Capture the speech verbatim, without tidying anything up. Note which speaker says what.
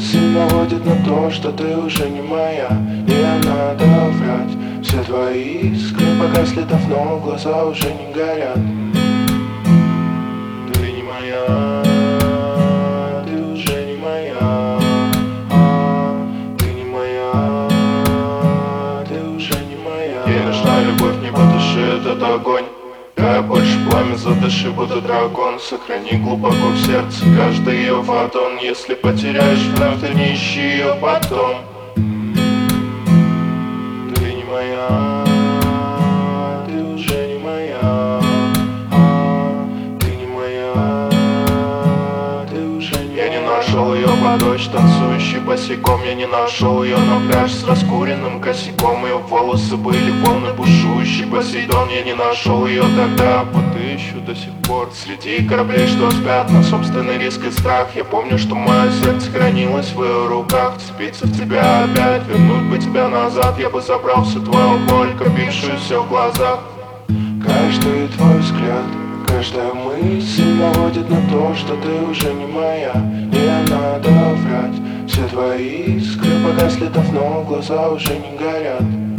Speaker 1: мысль наводит на то, что ты уже не моя. Не надо врать, все твои искры погасли давно, глаза уже не горят. Ты не моя, ты уже не моя, ты не моя, ты уже не моя. Ей нужна любовь, не потуши этот огонь. Я больше пламя задыши, буду дракон. Сохрани глубоко в сердце каждый ее фотон. Если потеряешь вновь, ты не ищи ее потом. Ты не моя, ты уже не моя, ты не моя, ты уже не моя. Я не нашел ее под дождь, танцующий босиком. Я не нашел ее на пляж с раскуренным косяком. Ее волосы были полны бушующий Посейдон. Я не нашел ее тогда, вот ищу до сих пор среди кораблей, что спят на собственный риск и страх. Я помню, что мое сердце хранилось в ее руках. Вцепиться в тебя опять, вернуть бы тебя назад. Я бы забрал всю твою боль, копившуюся в глазах. Каждый твой взгляд, каждая мысль наводит на то, что ты уже не моя. Не надо врать, все твои искры погасли давно, глаза уже не горят.